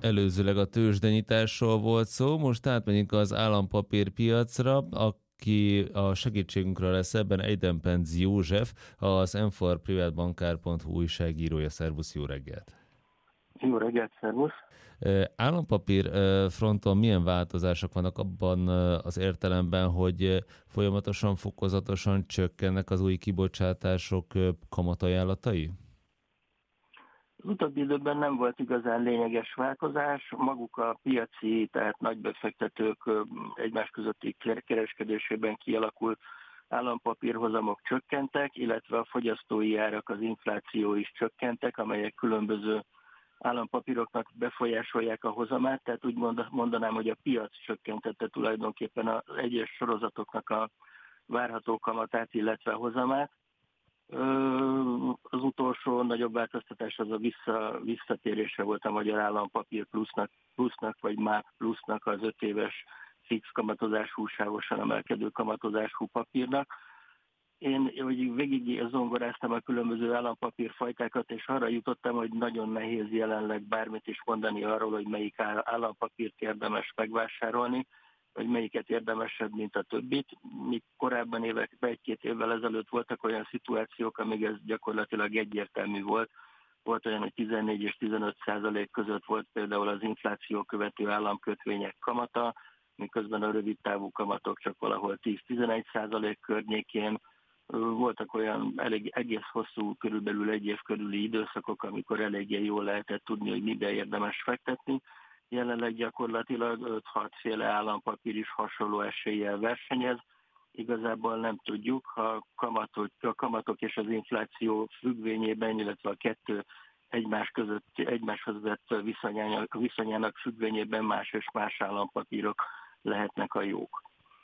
Előzőleg a tőzsdenyításról volt szó, most átmegyünk az állampapírpiacra, aki a segítségünkre lesz ebben Eidenpenz József, az m4privatbankár.hu újságírója. Szervusz, jó reggelt! Jó reggelt, szervusz! Állampapír fronton milyen változások vannak abban az értelemben, hogy folyamatosan, fokozatosan csökkennek az új kibocsátások kamatajánlatai? Az utóbbi időben nem volt igazán lényeges változás, maguk a piaci, tehát nagybefektetők egymás közötti kereskedésében kialakult állampapírhozamok csökkentek, illetve a fogyasztói árak, az infláció is csökkentek, amelyek különböző állampapíroknak befolyásolják a hozamát, tehát úgy mondanám, hogy a piac csökkentette tulajdonképpen az egyes sorozatoknak a várható kamatát, illetve a hozamát. Az utolsó nagyobb változtatás az a visszatérése volt a magyar állampapír plusznak vagy MÁP plusznak, az 5 éves fix kamatozású, sávosan emelkedő kamatozású papírnak. Én végig zongoráztam a különböző állampapírfajtákat, és arra jutottam, hogy nagyon nehéz jelenleg bármit is mondani arról, hogy melyik állampapírt érdemes megvásárolni, vagy melyiket érdemesebb, mint a többit. Míg korábban egy-két évvel ezelőtt voltak olyan szituációk, amíg ez gyakorlatilag egyértelmű volt. Volt olyan, hogy 14 és 15% között volt például az infláció követő államkötvények kamata, miközben a rövid távú kamatok csak valahol 10-11% környékén. Voltak olyan egész hosszú, körülbelül egy év körüli időszakok, amikor eléggé jól lehetett tudni, hogy mibe érdemes fektetni. Jelenleg gyakorlatilag 5-6 féle állampapír is hasonló eséllyel versenyez. Igazából nem tudjuk, ha a kamatok és az infláció függvényében, illetve a kettő egymáshoz vett viszonyának függvényében más és más állampapírok lehetnek a jók.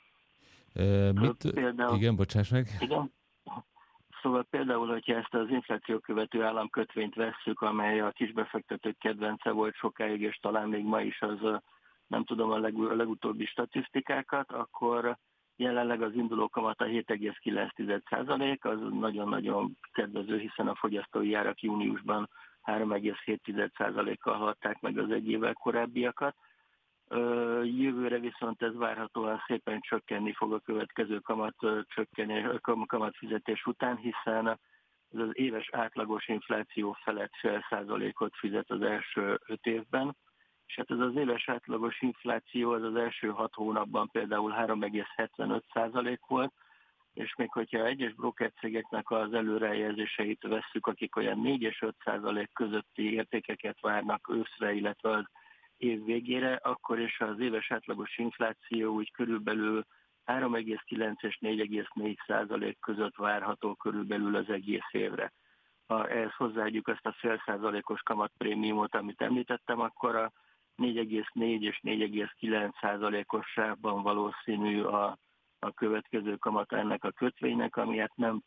Igen, bocsáss meg. Igen? Szóval például, hogyha ezt az infláció követő államkötvényt vesszük, amely a kisbefektetők kedvence volt sokáig, és talán még ma is, az nem tudom a legutóbbi statisztikákat, akkor jelenleg az induló kamata 7,9%, az nagyon-nagyon kedvező, hiszen a fogyasztói árak júniusban 3,7%-kal haladták meg az egy évvel korábbiakat. Jövőre viszont ez várhatóan szépen csökkenni fog a következő kamatfizetés után, hiszen az éves átlagos infláció felett fél százalékot fizet az első 5 évben, és hát ez az éves átlagos infláció az első 6 hónapban például 3,75% volt, és még hogyha egyes brokercégeknek az előrejelzéseit vesszük, akik olyan 4 és 5% közötti értékeket várnak őszre, illetve az év végére, akkor is az éves átlagos infláció úgy körülbelül 3,9 és 4,4% között várható körülbelül az egész évre. Ha ehhez hozzáadjuk azt a fél százalékos kamatprémiumot, amit említettem, akkor a 4,4 és 4,9%-os sávban valószínű a következő kamata ennek a kötvénynek, ami hát nem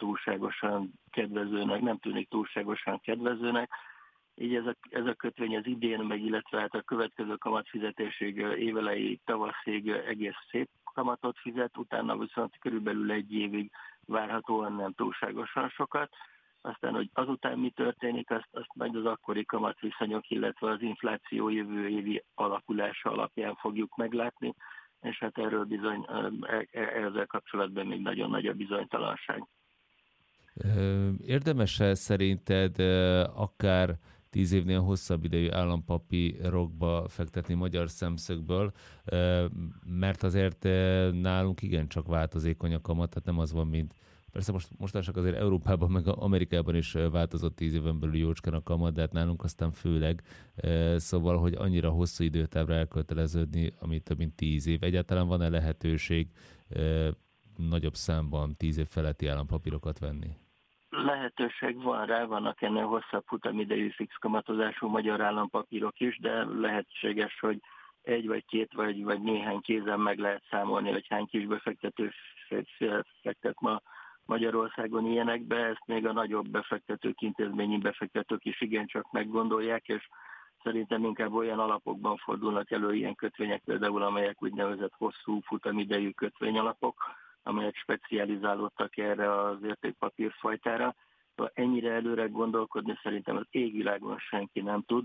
tűnik túlságosan kedvezőnek. Így ez a kötvény az idén, illetve hát a következő kamatfizetésig, évelei tavaszig egész szép kamatot fizet, utána viszont körülbelül egy évig várhatóan nem túlságosan sokat. Aztán, hogy azután mi történik, azt majd az akkori kamatviszonyok, illetve az infláció jövő évi alakulása alapján fogjuk meglátni, és hát erről bizony ezzel kapcsolatban még nagyon nagy a bizonytalanság. Érdemes-e szerinted akár 10 évnél hosszabb idejű állampapírokba fektetni magyar szemszögből, mert azért nálunk igencsak változékony a kamat, tehát nem az van, mint persze mostanság azért Európában meg Amerikában is változott 10 éven belül jócskán a kamat, de hát nálunk aztán főleg, szóval, hogy annyira hosszú időtávra elköteleződni, ami több mint 10 év. Egyáltalán van-e lehetőség nagyobb számban 10 év feletti állampapírokat venni? Lehetőség van rá, vannak ennél hosszabb futamidejű fix kamatozású magyar állampapírok is, de lehetséges, hogy egy vagy két vagy néhány kézen meg lehet számolni, hogy hány kisbefektető fektet ma Magyarországon ilyenekbe. Ezt még a nagyobb befektetők, intézményi befektetők is igencsak meggondolják, és szerintem inkább olyan alapokban fordulnak elő ilyen kötvények, például amelyek úgynevezett hosszú futamidejű kötvényalapok, amelyek specializálódtak erre az értékpapírfajtára. Ennyire előre gondolkodni szerintem az égvilágon senki nem tud.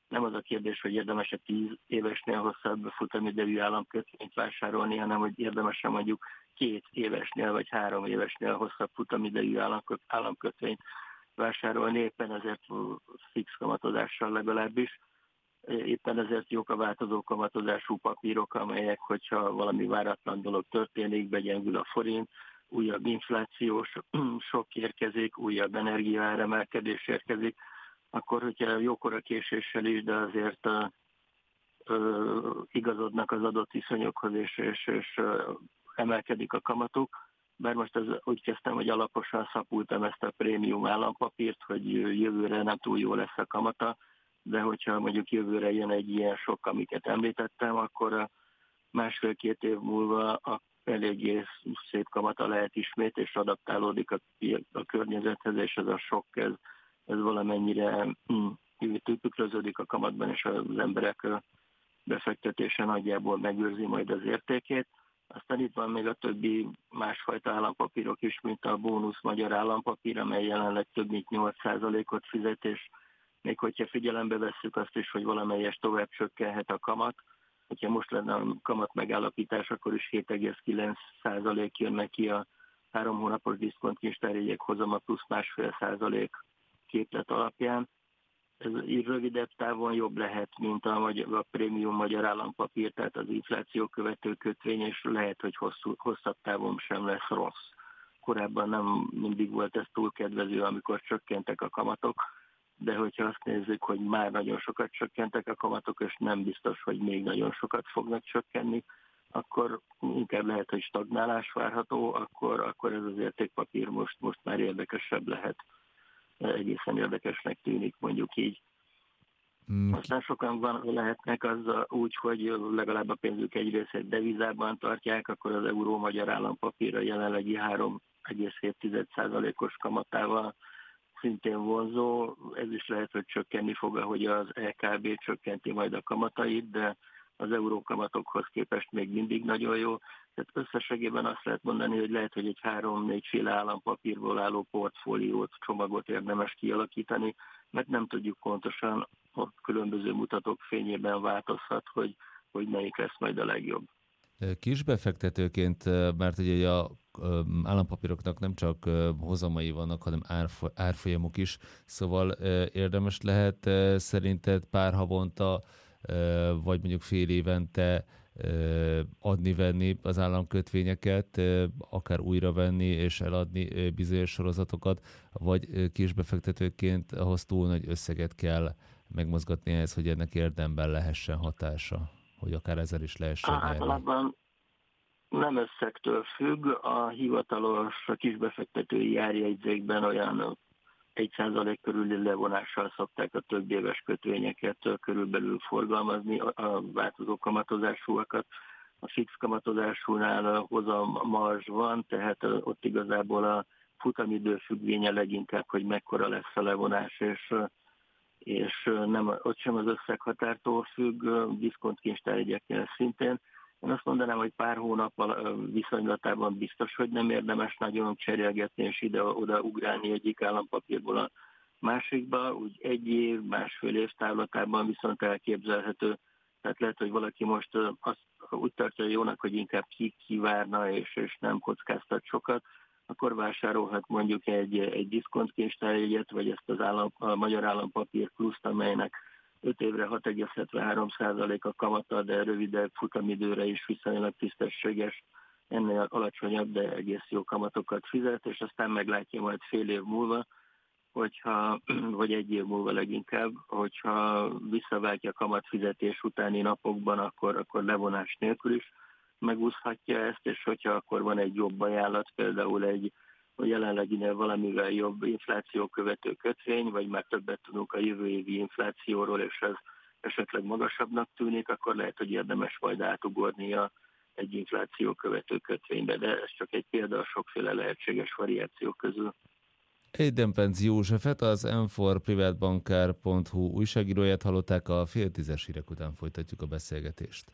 nem az a kérdés, hogy érdemes-e 10 évesnél hosszabb futamidejű államkötvényt vásárolni, hanem hogy érdemes-e mondjuk 2 évesnél vagy 3 évesnél hosszabb futamidejű államkötvényt vásárolni, éppen ezért fix kamatozással legalábbis. Éppen ezért jók a változó kamatozású papírok, amelyek, hogyha valami váratlan dolog történik, begyengül a forint, újabb inflációs sok érkezik, újabb energiaáremelkedés érkezik, akkor, hogyha jókora késéssel is, de azért igazodnak az adott viszonyokhoz, és emelkedik a kamatuk. Bár most úgy kezdtem, hogy alaposan szapultam ezt a prémium állampapírt, hogy jövőre nem túl jó lesz a kamata, de hogyha mondjuk jövőre jön egy ilyen sok, amiket említettem, akkor a 1,5-2 év múlva eléggé szép kamata lehet ismét, és adaptálódik a környezethez, és ez a sok, ez valamennyire tükröződik a kamatban, és az emberek befektetése nagyjából megőrzi majd az értékét. Aztán itt van még a többi másfajta állampapírok is, mint a bónusz magyar állampapír, amely jelenleg több mint 8%-ot fizet, és még hogyha figyelembe vesszük azt is, hogy valamelyes tovább csökkenhet a kamat, hogyha most lenne a kamat megállapítás, akkor is 7,9% jön neki a 3 hónapos diszkontkincstárjegyek hozama plusz 1,5% képlet alapján. Ez így rövidebb távon jobb lehet, mint a prémium magyar állampapír, tehát az infláció követő kötvény, és lehet, hogy hosszabb távon sem lesz rossz. Korábban nem mindig volt ez túl kedvező, amikor csökkentek a kamatok, de hogyha azt nézzük, hogy már nagyon sokat csökkentek a kamatok, és nem biztos, hogy még nagyon sokat fognak csökkenni, akkor inkább lehet, hogy stagnálás várható, akkor ez az értékpapír most már érdekesebb lehet. Egészen érdekesnek tűnik, mondjuk így. Aztán sokan lehetnek az úgy, hogy legalább a pénzük egy részét devizában tartják, akkor az euró-magyar állampapír a jelenlegi 3,7%-os kamatával szintén vonzó. Ez is lehet, hogy csökkenni fog, ahogy az EKB csökkenti majd a kamatait, de az eurókamatokhoz képest még mindig nagyon jó. Tehát összességében azt lehet mondani, hogy lehet, hogy egy 3-4 féle állampapírból álló portfóliót, csomagot érdemes kialakítani, mert nem tudjuk pontosan, a különböző mutatók fényében változhat, hogy melyik lesz majd a legjobb. Kisbefektetőként, mert ugye a állampapíroknak nem csak hozamai vannak, hanem árfolyamok is, szóval érdemes lehet szerinted pár havonta, vagy mondjuk fél évente adni-venni az államkötvényeket, akár újra venni és eladni bizonyos sorozatokat, vagy kisbefektetőként ahhoz túl nagy összeget kell megmozgatni ehhez, hogy ennek érdemben lehessen hatása, hogy akár ezzel is lehessen nyerni. Általában nem összegtől függ, a hivatalos kisbefektetői árjegyzékben olyan 1% körüli levonással szokták a több éves kötvényeket körülbelül forgalmazni, a változó kamatozásúakat. A fix kamatozásúnál hozammarzs van, tehát ott igazából a futamidő függvénye leginkább, hogy mekkora lesz a levonás, és nem, ott sem az összeghatártól függ, diszkontkincstárjegyeknél szintén. Én azt mondanám, hogy pár hónap viszonylatában biztos, hogy nem érdemes nagyon cserélgetni és ide-oda ugrálni egyik állampapírból a másikba, úgy 1 év, 1,5 év távlatában viszont elképzelhető. Tehát lehet, hogy valaki most azt úgy tartja jónak, hogy inkább kivárna és nem kockáztat sokat, akkor vásárolhat mondjuk egy diszkontkincstárjegyet, vagy ezt a magyar állampapír pluszt, amelynek 5 évre 6,73% a kamata, de rövidebb futamidőre is viszonylag tisztességes, ennél alacsonyabb, de egész jó kamatokat fizet, és aztán meglátja majd fél év múlva, vagy 1 év múlva leginkább, hogyha visszaváltja kamatfizetés utáni napokban, akkor levonás nélkül is megúszhatja ezt, és hogyha akkor van egy jobb ajánlat, például a jelenleginél valamivel jobb infláció követő kötvény, vagy már többet tudunk a jövő évi inflációról, és ez esetleg magasabbnak tűnik, akkor lehet, hogy érdemes majd átugornia egy infláció követő kötvénybe, de ez csak egy példa a sokféle lehetséges variáció közül. Eidempenz Józsefet, az m4privatbankár.hu újságíróját hallották, a 9:30 hírek után folytatjuk a beszélgetést.